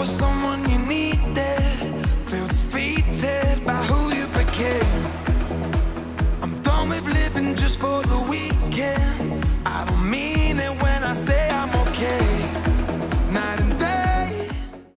was someone you needed. Feel defeated by who you became. I'm done with living just